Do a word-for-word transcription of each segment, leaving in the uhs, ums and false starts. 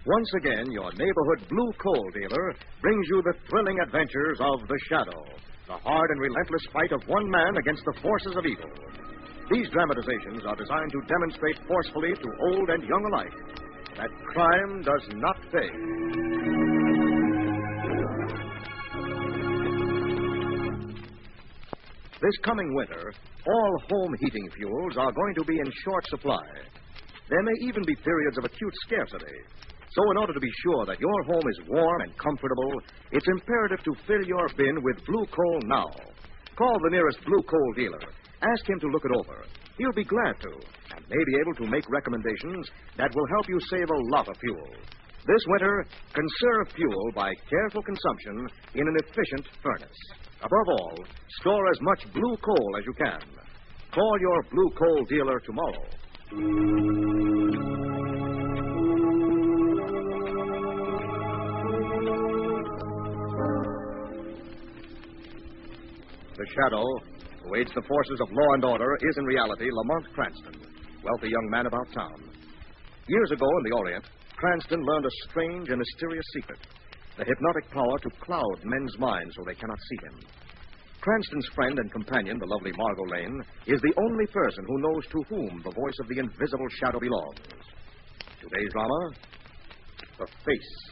Once again, your neighborhood blue coal dealer brings you the thrilling adventures of The Shadow, the hard and relentless fight of one man against the forces of evil. These dramatizations are designed to demonstrate forcefully to old and young alike that crime does not pay. This coming winter, all home heating fuels are going to be in short supply. There may even be periods of acute scarcity. So in order to be sure that your home is warm and comfortable, it's imperative to fill your bin with blue coal now. Call the nearest blue coal dealer. Ask him to look it over. He'll be glad to, and may be able to make recommendations that will help you save a lot of fuel. This winter, conserve fuel by careful consumption in an efficient furnace. Above all, store as much blue coal as you can. Call your blue coal dealer tomorrow. The Shadow, who aids the forces of law and order, is in reality Lamont Cranston, wealthy young man about town. Years ago in the Orient, Cranston learned a strange and mysterious secret, the hypnotic power to cloud men's minds so they cannot see him. Cranston's friend and companion, the lovely Margot Lane, is the only person who knows to whom the voice of the invisible Shadow belongs. Today's drama, The Face.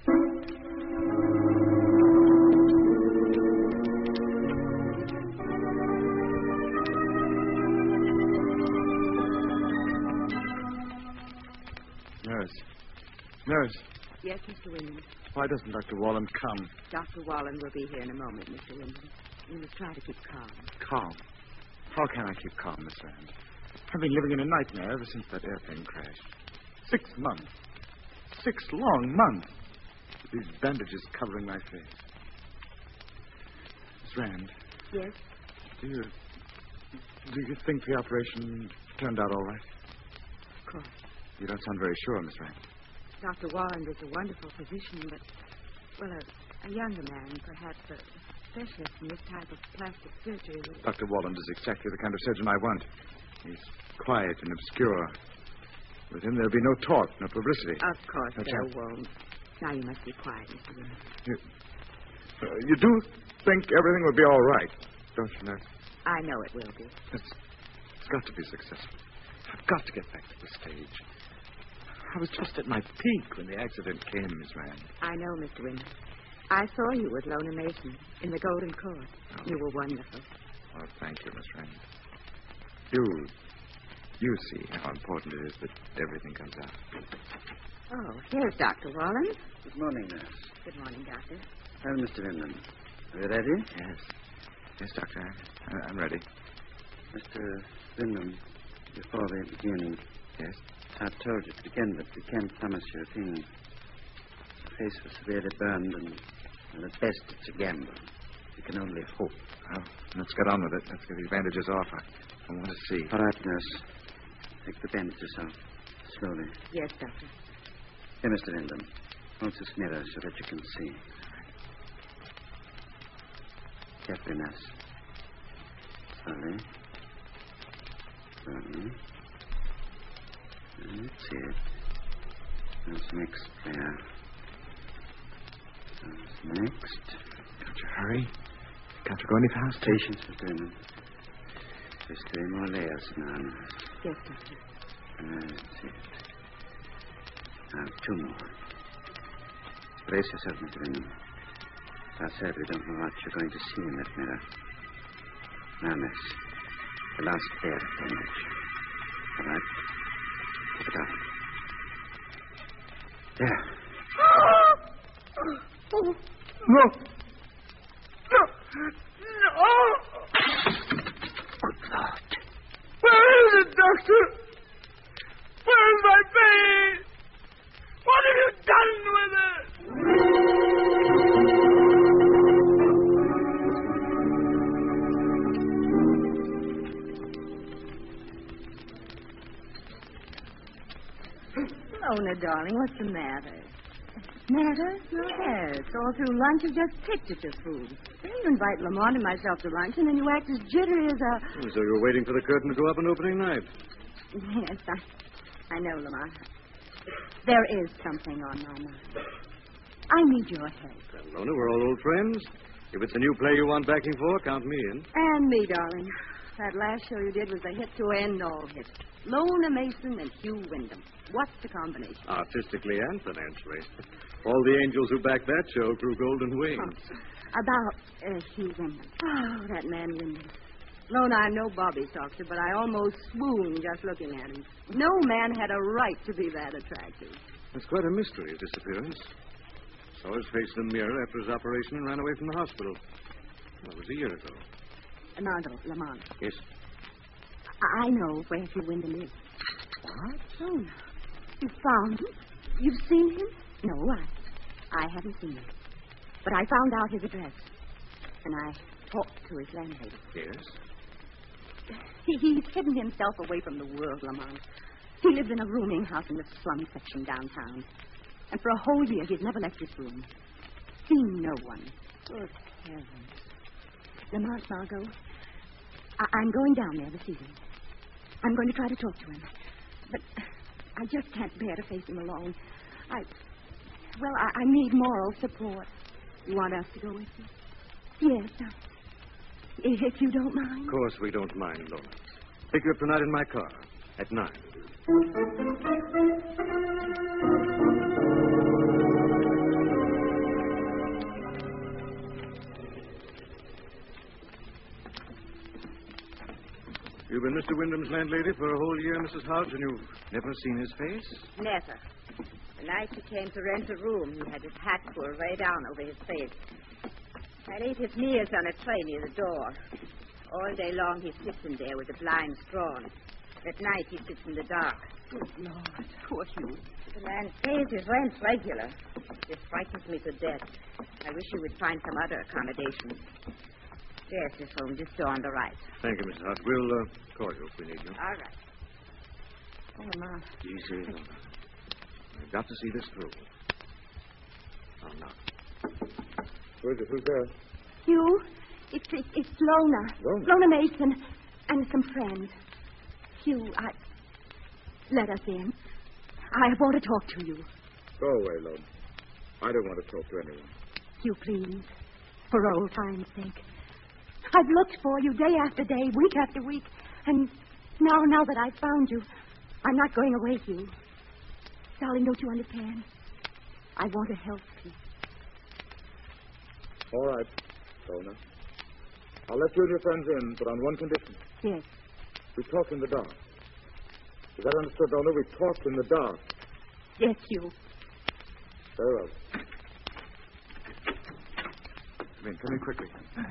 Nurse. Nurse. Yes, Mister Wyndham. Why doesn't Doctor Wallen come? Doctor Wallen will be here in a moment, Mister Wyndham. You must try to keep calm. Calm? How can I keep calm, Miss Rand? I've been living in a nightmare ever since that airplane crashed. Six months. Six long months. With these bandages covering my face. Miss Rand. Yes? Do you... Do you think the operation turned out all right? Of course. You don't sound very sure, Miss Rand. Doctor Wallen is a wonderful physician, but, well, a, a younger man, perhaps a specialist in this type of plastic surgery. Doctor Wallen is exactly the kind of surgeon I want. He's quiet and obscure. With him, there'll be no talk, no publicity. Of course no there chance. won't. Now you must be quiet, Mister Wyndham. You, uh, you do think everything will be all right, don't you, nurse? I know it will be. It's, it's got to be successful. I've got to get back to the stage. I was just at my peak when the accident came, Miss Rand. I know, Mister Wyndham. I saw you with Lona Mason in the Golden Court. Oh. You were wonderful. Oh, thank you, Miss Rand. You, you see how important it is that everything comes out. Oh, here's Doctor Wallen. Good morning, nurse. Good morning, Doctor. Well, Mister Wyndham, are you ready? Yes. Yes, Doctor. I, I'm ready. Mister Wyndham, before the beginning... Yes? I told you to begin, but we can't promise you a thing. The face was severely burned, and, and at best it's a gamble. You can only hope. Well, let's get on with it. Let's get these bandages off. I, I want to see. All right, nurse. Take the bandages off. Slowly. Yes, Doctor. Here, Mister Wyndham. Hold this mirror so that you can see. Carefully, nurse. Slowly. Slowly. That's it. That's next there. That's next. Don't you hurry. Can't you go any faster? Patience, Mister Wyndham. There's three more layers now. Yes, Doctor. That's it. Now, two more. Brace yourself, Mister Wyndham. I said we don't know what you're going to see in that mirror. Now, miss. The last pair of bandage. All right? Keep it up. There. No. No. No. Good Lord. Where is it, Doctor? Where is my baby? What have you done with it? Lona, darling, what's the matter? Matter? Yes, all through lunch you just picked at your food. You invite Lamont and myself to lunch, and then you act as jittery as a... So you were waiting for the curtain to go up on opening night. Yes, I, I know, Lamont. There is something on my mind. I need your help. Well, Lona, we're all old friends. If it's a new play you want backing for, count me in. And me, darling. That last show you did was a hit to end all hits. Lona Mason and Hugh Wyndham. What's the combination? Artistically and financially. All the angels who backed that show grew golden wings. Oh, about uh, Hugh Wyndham. Oh, that man Wyndham. Lona, I'm no Bobby Soxer, but I almost swooned just looking at him. No man had a right to be that attractive. It's quite a mystery, his disappearance. Saw his face in the mirror after his operation and ran away from the hospital. Well, it was a year ago. Armando, Lamont. Yes? I know where Hugh Wyndham is. What? Lona, you found him? You've seen him? No, I, I haven't seen him. But I found out his address, and I talked to his landlady. Yes? He, he's hidden himself away from the world, Lamont. He lives in a rooming house in the slum section downtown. And for a whole year, he's never left his room. Seen no one. Good heavens. Lamont, Margot, I- I'm going down there this evening. I'm going to try to talk to him. But I just can't bear to face him alone. I... Well, I, I need moral support. You want us to go with you? Yes, uh, if you don't mind. Of course we don't mind, Lona. Pick you up tonight in my car at nine. You've been Mister Wyndham's landlady for a whole year, Missus Hodge, and you've never seen his face? Never. The night he came to rent a room, he had his hat pulled way down over his face. I ate his meals on a tray near the door. All day long he sits in there with the blinds drawn. At night he sits in the dark. Good Lord, poor Hugh. The man pays his rent regular. This frightens me to death. I wish you would find some other accommodation. There's his home, just door on the right. Thank you, Missus Hodge. We'll uh, call you if we need you. All right. Oh, Mom. Easy, Lona. I've got to see this through. Oh, no. Who is it? Who's there? Hugh, it's, it's, it's Lona. Lona? Lona Mason and some friends. Hugh, I... Let us in. I want to talk to you. Go away, Lona. I don't want to talk to anyone. Hugh, please. For old time's sake. I've looked for you day after day, week after week. And now, now that I've found you, I'm not going away, Hugh. Darling, don't you understand? I want to help you. All right, Lona. I'll let you and your friends in, but on one condition. Yes. We talk in the dark. Is that understood, Lona? We talk in the dark. Yes, Hugh. Very well. Come in, come in quickly.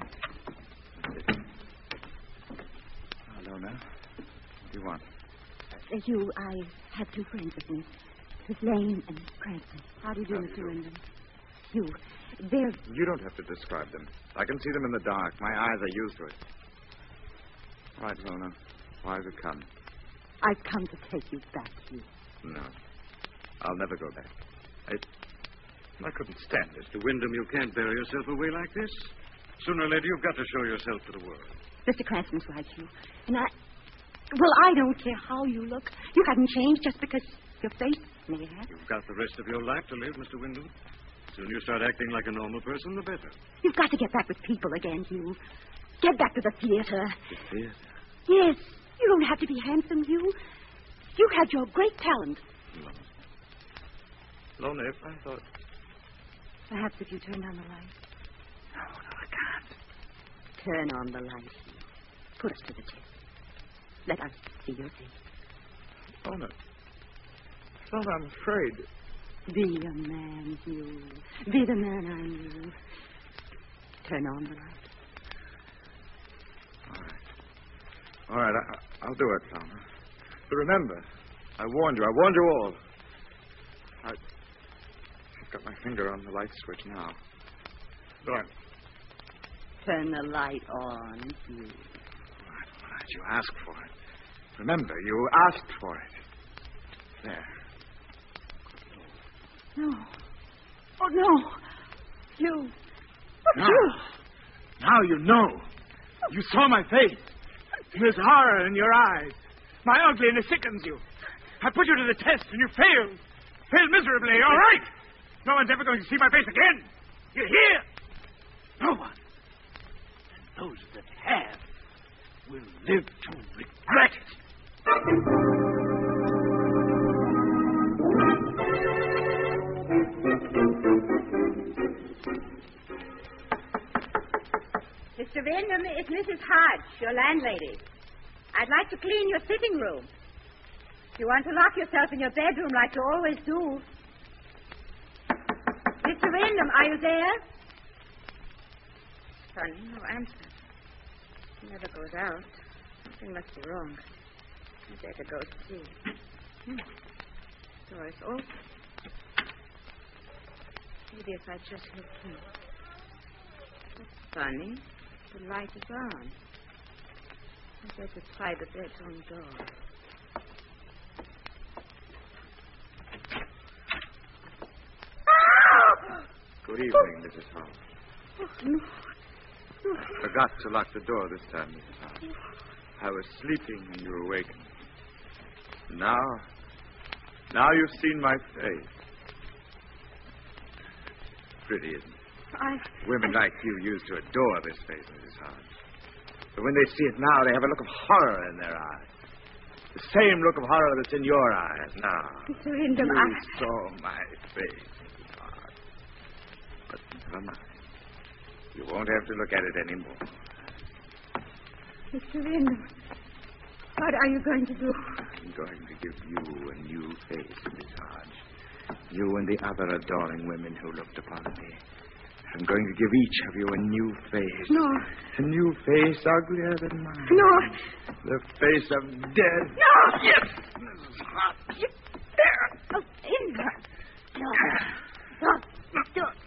Oh, Lona, what do you want? Uh, Hugh, I have two friends with me. Miss Lane and Cranston. How do you do, Mister Wyndham? Hugh, they're... You don't have to describe them. I can see them in the dark. My eyes are used to it. All right, Lona. Why have you come? I've come to take you back, Hugh. No. I'll never go back. I... I couldn't stand this. Mister Wyndham, you can't bear yourself away like this. Sooner or later, you've got to show yourself to the world. Mister Cranston's right, Hugh. And I... Well, I don't care how you look. You haven't changed just because your face may have. You've got the rest of your life to live, Mister Wyndham. The sooner you start acting like a normal person, the better. You've got to get back with people again, Hugh. Get back to the theater. The theater? Yes. You don't have to be handsome, Hugh. You had your great talent. Lona. Lona, if I thought... Perhaps if you turned on the light. No, no, I can't. Turn on the light, Hugh. Put us to the test. Let us see your face. Lona. Lona, I'm afraid. Be a man, Hugh. Be the man I knew. Turn on the light. All right. All right, I, I'll do it, Lona. But remember, I warned you. I warned you all. I, I've got my finger on the light switch now. Right. Turn the light on, Hugh. All right, all right. You asked for it. Remember, you asked for it. There. No. Oh, no. You. Oh, Now. Hugh. Now you know. You saw my face. There's horror in your eyes. My ugliness sickens you. I put you to the test and you failed. failed miserably, all right? No one's ever going to see my face again. You hear? No one. And those that have will live to regret it. Mister Wyndham, it's Missus Hodge, your landlady. I'd like to clean your sitting room. If you want to lock yourself in your bedroom like you always do. Mister Wyndham, are you there? Funny, no answer. He never goes out. Something must be wrong. I'd better go see. Hmm. Door is open. Maybe if I just look in. That's funny. The light is on. I better try the bedroom door. Good evening, Missus Hall. Oh, no. Forgot to lock the door this time, Missus Hall. I was sleeping when you awakened. Now, now you've seen my face. Pretty, isn't it? I... Women like you used to adore this face, Missus Hodge. But when they see it now, they have a look of horror in their eyes. The same look of horror that's in your eyes now. Mister Wyndham, you I... saw my face, Missus Hodge. But never mind. You won't have to look at it anymore. Mister Wyndham, what are you going to do? I'm going to give you a new face, Miss Hodge. You and the other adoring women who looked upon me. I'm going to give each of you a new face. No. A new face uglier than mine. No. The face of death. No. Yes, Missus Hodge. You... There. Oh, in her. No. Don't. Don't.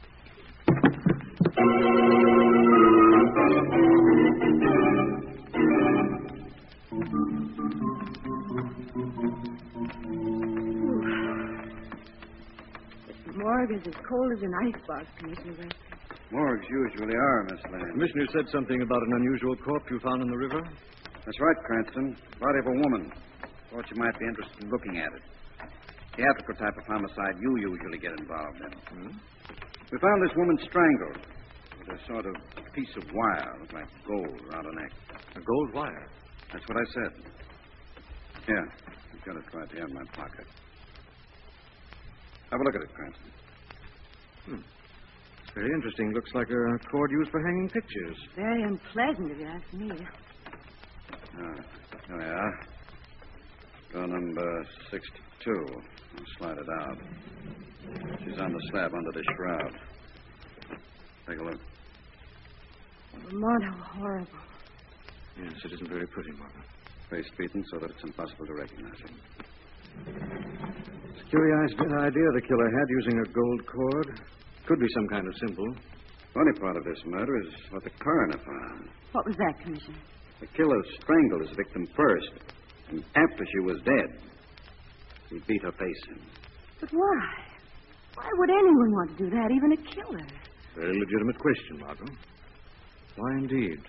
This morgue is as cold as an icebox, Commissioner West. Morgues usually are, Miss Lane. Commissioner said something about an unusual corpse you found in the river. That's right, Cranston. Body of a woman. Thought you might be interested in looking at it. Theatrical type of homicide you usually get involved in. Hmm? We found this woman strangled with a sort of piece of wire, looked like gold, around her neck. A gold wire. That's what I said. Here, I've got it right here in my pocket. Have a look at it, Cranston. Hmm. It's very interesting. Looks like a cord used for hanging pictures. Very unpleasant, if you ask me. Ah, here we are. Door number sixty-two. I'll slide it out. She's on the slab under the shroud. Take a look. Lamont, how horrible. Yes, it isn't very pretty, Margaret. Face beaten so that it's impossible to recognize her. It's a curious idea the killer had using a gold cord. Could be some kind of symbol. Funny part of this murder is what the coroner found. What was that, Commissioner? The killer strangled his victim first, and after she was dead, he beat her face in. But why? Why would anyone want to do that, even a killer? Very legitimate question, Margot. Why indeed?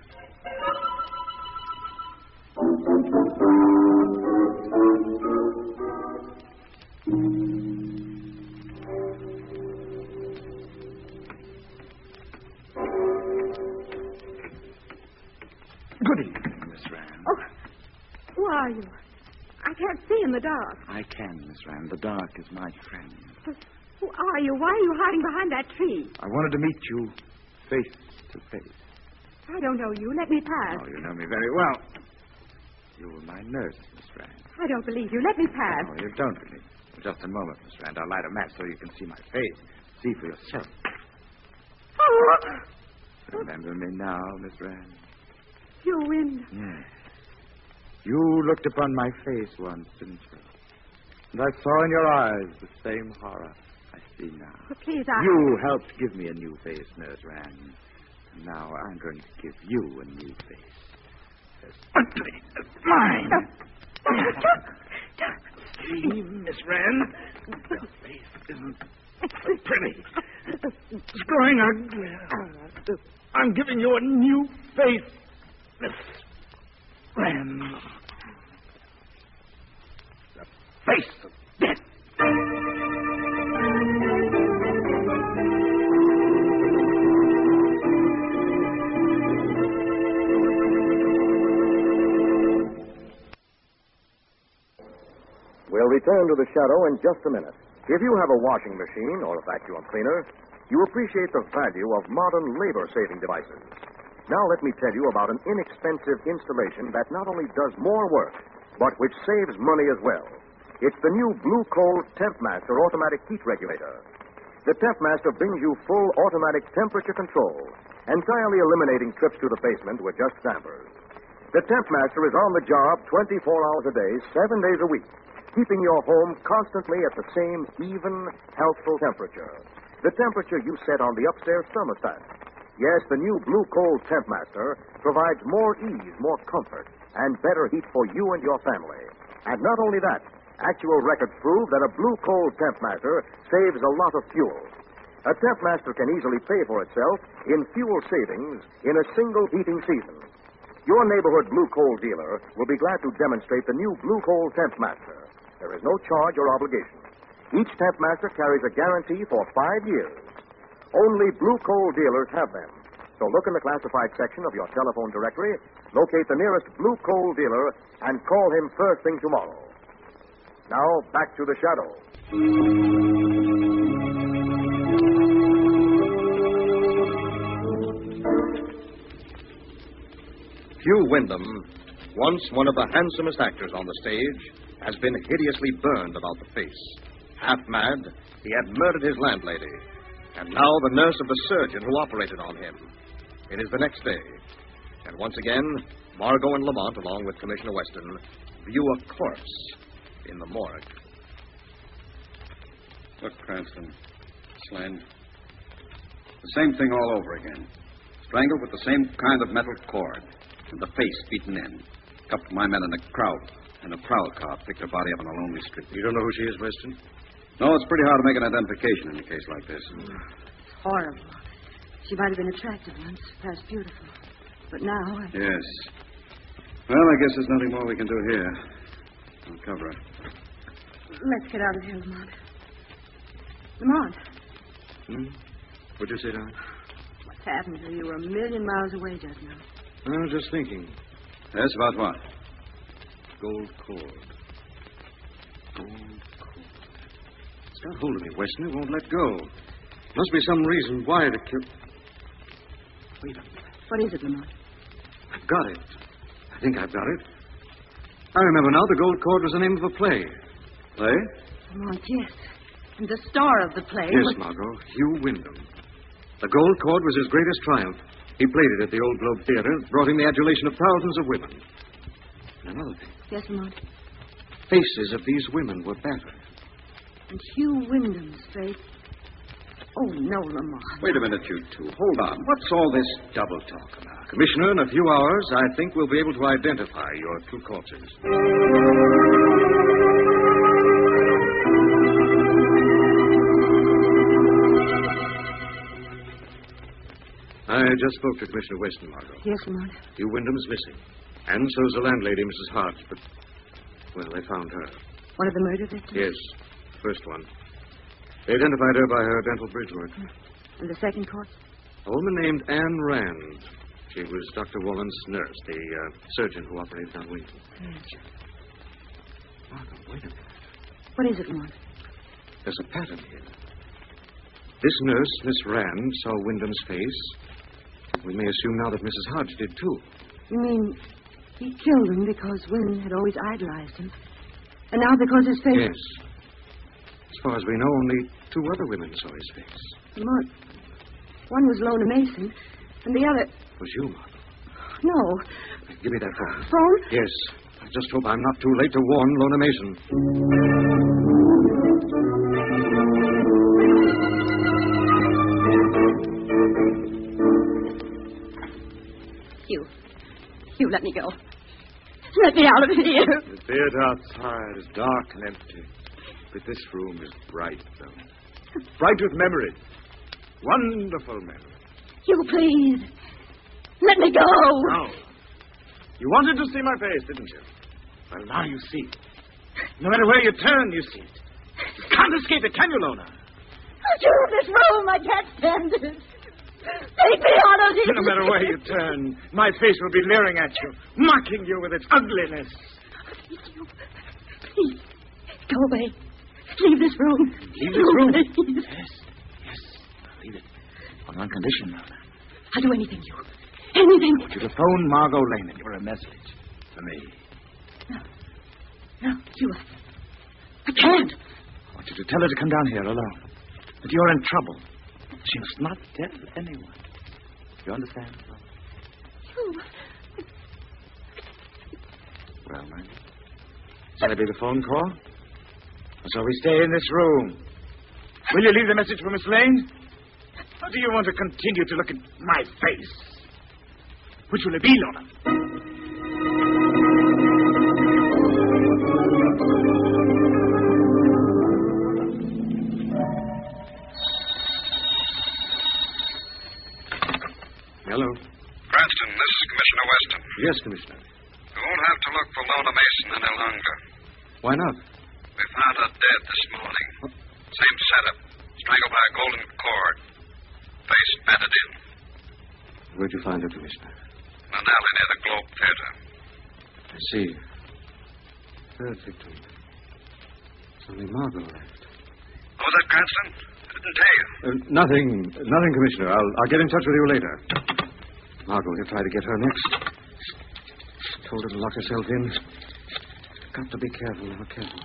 Good evening, Miss Rand. Oh, who are you? I can't see in the dark. I can, Miss Rand. The dark is my friend. But who are you? Why are you hiding behind that tree? I wanted to meet you face to face. I don't know you. Let me pass. Oh, you know me very well. You were my nurse, Miss Rand. I don't believe you. Let me pass. Oh, you don't believe me. Just a moment, Miss Rand. I'll light a match so you can see my face. See for yourself. Oh, Remember me now, Miss Rand? you win. Yes. You looked upon my face once, didn't you? And I saw in your eyes the same horror I see now. But please, I... You helped give me a new face, Nurse Rand. And now I'm going to give you a new face. As ugly as mine. See, Miss Rand? Your face isn't so pretty. It's growing ugly. I'm giving you a new face, Miss Rand. The face of death. We'll return to the shadow in just a minute. If you have a washing machine or a vacuum cleaner, you appreciate the value of modern labor-saving devices. Now let me tell you about an inexpensive installation that not only does more work, but which saves money as well. It's the new Blue Coal TempMaster automatic heat regulator. The TempMaster brings you full automatic temperature control, entirely eliminating trips to the basement with just dampers. The TempMaster is on the job twenty-four hours a day, seven days a week, keeping your home constantly at the same even, healthful temperature. The temperature you set on the upstairs thermostat. Yes, the new Blue Coal TempMaster provides more ease, more comfort, and better heat for you and your family. And not only that, actual records prove that a Blue Coal TempMaster saves a lot of fuel. A TempMaster can easily pay for itself in fuel savings in a single heating season. Your neighborhood Blue Coal dealer will be glad to demonstrate the new Blue Coal TempMaster. There is no charge or obligation. Each TempMaster carries a guarantee for five years. Only Blue Coal dealers have them. So look in the classified section of your telephone directory, locate the nearest Blue Coal dealer, and call him first thing tomorrow. Now, back to the shadow. Hugh Wyndham, once one of the handsomest actors on the stage, has been hideously burned about the face. Half mad, he had murdered his landlady. And now the nurse of the surgeon who operated on him. It is the next day. And once again, Margot and Lamont, along with Commissioner Weston, view a corpse in the morgue. Look, Cranston. Slain. The same thing all over again. Strangled with the same kind of metal cord. And the face beaten in. A couple of my men in a crowd. And a prowl car picked her body up on a lonely street. You don't know who she is, Weston? No, it's pretty hard to make an identification in a case like this. It's horrible. She might have been attractive once, perhaps beautiful. But now... I... Yes. Well, I guess there's nothing more we can do here. I'll cover her. Let's get out of here, Lamont. Lamont. Hmm? What'd you say, darling? What's happened to you? You were a million miles away just now. I was just thinking. Yes, about what? Gold cord. Gold cord. It's got hold of me, Weston. It won't let go. Must be some reason why to kill... Wait a minute. What is it, Lamont? I've got it. I think I've got it. I remember now the gold cord was the name of a play. Play? Lamont, yes. And the star of the play Yes, was... Margot. Hugh Wyndham. The gold cord was his greatest triumph. He played it at the Old Globe Theater, brought him the adulation of thousands of women. And another thing. Yes, Lamont. Faces of these women were battered. And Hugh Wyndham's face... Oh, no, Lamont. Wait a minute, you two. Hold on. What's all this double talk about? Commissioner, in a few hours, I think we'll be able to identify your two corpses. I just spoke to Commissioner Weston, Margot. Yes, Lamont. Hugh Wyndham's missing. And so's the landlady, Missus Hart. But, well, they found her. One of the murder victims? Yes, first one. They identified her by her dental bridge work. And the second corpse? A woman named Anne Rand. She was Doctor Wallen's nurse, the uh, surgeon who operated on Winton. Yes. Margot, wait a minute. What is it, Lamont? There's a pattern here. This nurse, Miss Rand, saw Wyndham's face. We may assume now that Missus Hodge did, too. You mean he killed him because Wynn had always idolized him? And now because his face... Yes. As far as we know, only two other women saw his face. Lamont, one was Lona Mason, and the other... It was you, Margot. No. Give me that phone. Phone? Yes. I just hope I'm not too late to warn Lona Mason. Hugh. Hugh, let me go. Let me out of here. The theater outside is dark and empty. But this room is bright, though. Bright with memories. Wonderful memories. Hugh, please. Let me go. No. You wanted to see my face, didn't you? Well, now you see it. No matter where you turn, you see it. You can't escape it, can you, Lona? Get out of this room. I can't stand it. Take me out of here. No matter where you turn, my face will be leering at you, mocking you with its ugliness. Please, Hugh. Please. Go away. Leave this room. Leave this room? Please. Yes, yes. I'll leave it. On one condition, Mona. I'll do anything you. Anything. I want you to phone Margot Lane and give her a message for me. No. No, you. I can't. I want you to tell her to come down here alone. That you're in trouble. She must not tell anyone. You understand? You. Well, man. Shall it be the phone call? Or shall we stay in this room? Will you leave the message for Miss Lane? Or do you want to continue to look at my face? Which will it be, Lorna? Hello. Cranston, this is Commissioner Weston. Yes, Commissioner. You won't have to look for Lona Mason any longer. Why not? We found her dead this morning. Same setup. Strangled by a golden cord. Face battered in. Where'd you find her, Commissioner? In an alley near the Globe Theater. I see. Third victim. It's only Margot left. What was that, Cranston? I didn't tell you. Uh, nothing. Nothing, Commissioner. I'll, I'll get in touch with you later. Margot, he'll try to get her next. Told her to lock herself in. Got to be careful, now, careful.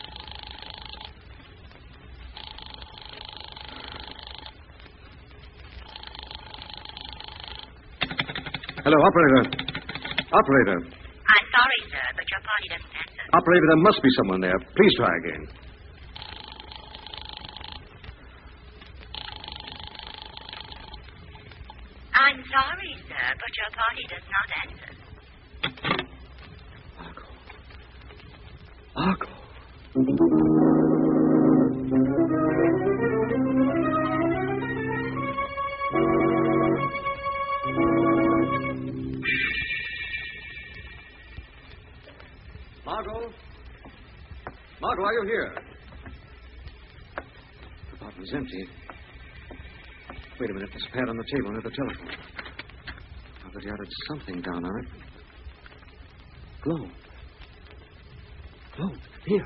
Hello, operator. Operator. I'm sorry, sir, but your party doesn't answer. Operator, there must be someone there. Please try again. I'm sorry, sir, but your party does not answer. Margot. Margot? Margot, are you here? The bottle's empty. Wait a minute. There's a pad on the table near the telephone. I thought you added something down on it. Globe. Globe. Here.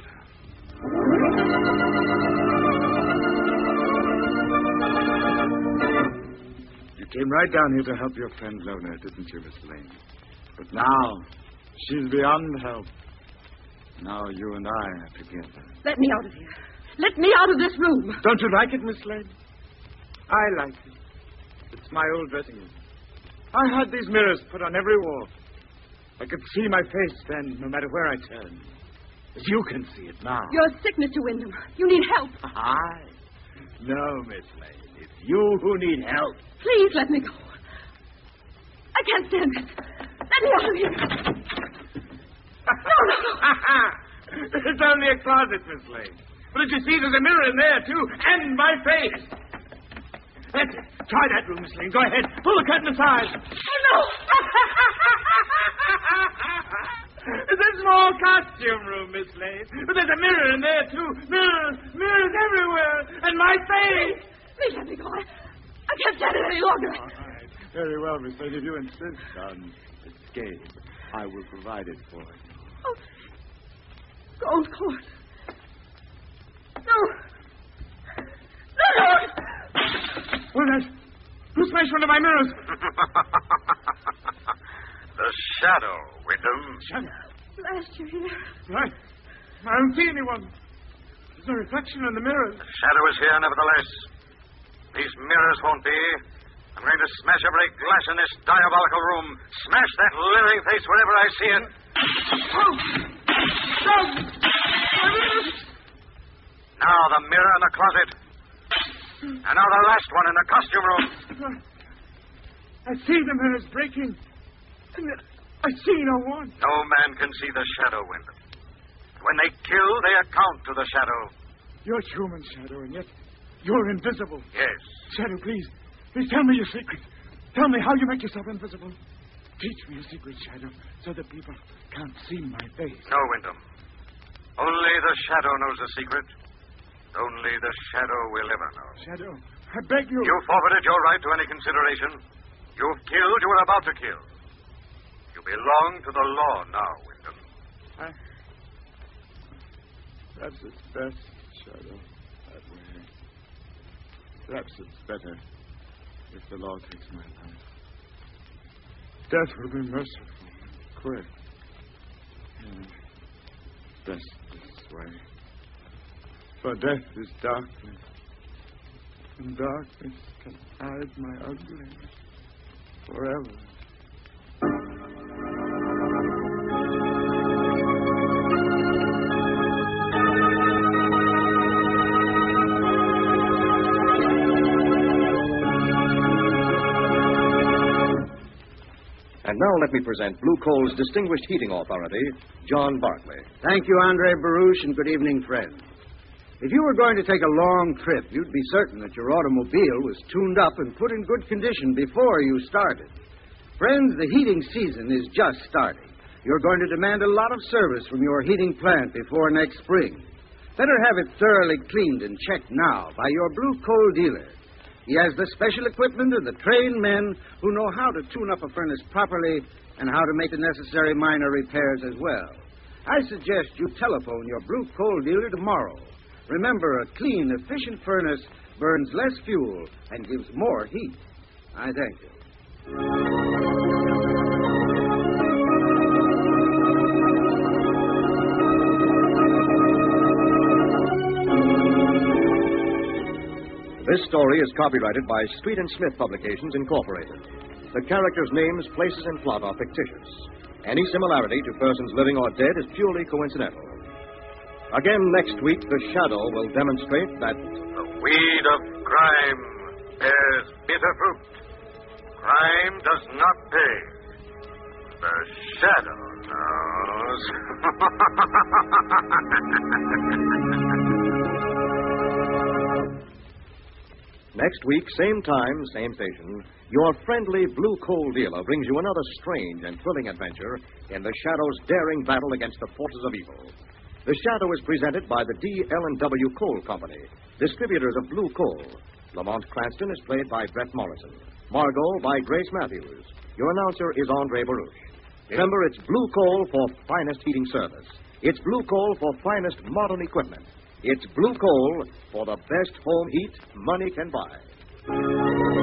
You came right down here to help your friend Lona, didn't you, Miss Lane? But now, she's beyond help. Now you and I are together. Let me out of here. Let me out of this room. Don't you like it, Miss Lane? I like it. It's my old dressing room. I had these mirrors put on every wall. I could see my face then, no matter where I turned. As you can see it now. You're sick, Mister Wyndham. You need help. I? No, Miss Lane. It's you who need help. Please let me go. I can't stand it. Let me out of here. No, no, no. It's only a closet, Miss Lane. But as you see, there's a mirror in there, too, and my face. That's it. Try that room, Miss Lane. Go ahead. Pull the curtain aside. Oh, no. It's a small costume room, Miss Lane. But there's a mirror in there, too. Mirrors, mirrors everywhere. And my face. Please let me go. I, I can't stand it any longer. All right. Very well, Miss Lane. If you insist on escape, I will provide it for you. Oh, gold cord. No. No, no. What's that? Who smashed one of my mirrors? The shadow, Wyndham. Shadow? Blast you here. Right. I don't see anyone. There's no reflection in the mirrors. The shadow is here, nevertheless. These mirrors won't be. I'm going to smash every glass in this diabolical room. Smash that leering face wherever I see it. Oh! No! Now the mirror in the closet. And now the last one in the costume room. I see the mirrors breaking. And I see no one. No man can see the shadow, Wyndham. When they kill, they account to the shadow. You're human, Shadow, and yet you're invisible. Yes. Shadow, please. Please tell me your secret. Tell me how you make yourself invisible. Teach me your secret, Shadow, so that people can't see my face. No, Wyndham. Only the shadow knows the secret. Only the shadow will ever know. Shadow, I beg you. You forfeited your right to any consideration. You've killed. You were about to kill. You belong to the law now, Wyndham. I... Perhaps it's best, Shadow, that way. Perhaps it's better if the law takes my life. Death will be merciful and quick. Yeah, best this way. For death is darkness, and darkness can hide my ugliness forever. And now let me present Blue Coal's distinguished heating authority, John Barclay. Thank you, Andre Baruch, and good evening, friends. If you were going to take a long trip, you'd be certain that your automobile was tuned up and put in good condition before you started. Friends, the heating season is just starting. You're going to demand a lot of service from your heating plant before next spring. Better have it thoroughly cleaned and checked now by your Blue Coal dealer. He has the special equipment and the trained men who know how to tune up a furnace properly and how to make the necessary minor repairs as well. I suggest you telephone your Blue Coal dealer tomorrow. Remember, a clean, efficient furnace burns less fuel and gives more heat. I thank you. This story is copyrighted by Street and Smith Publications, Incorporated. The characters' names, places, and plot are fictitious. Any similarity to persons living or dead is purely coincidental. Again, next week, the Shadow will demonstrate that the weed of crime bears bitter fruit. Crime does not pay. The Shadow knows. Next week, same time, same station, your friendly Blue Coal dealer brings you another strange and thrilling adventure in the Shadow's daring battle against the forces of evil. The Shadow is presented by the D. L and W. Coal Company, distributors of Blue Coal. Lamont Cranston is played by Brett Morrison. Margot by Grace Matthews. Your announcer is Andre Baruch. Remember, it's Blue Coal for finest heating service. It's Blue Coal for finest modern equipment. It's Blue Coal for the best home heat money can buy.